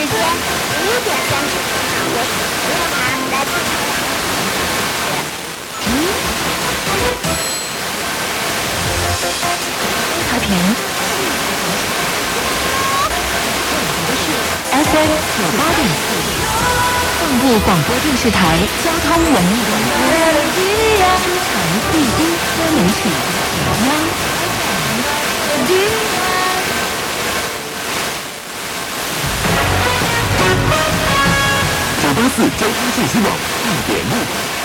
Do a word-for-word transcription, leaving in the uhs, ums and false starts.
间五点三十分，我我让他来不及了。 开屏 F M 九八点四，动部广播电视台交通文艺广播，京城第一多媒体央。 九八四交通信息网一点六。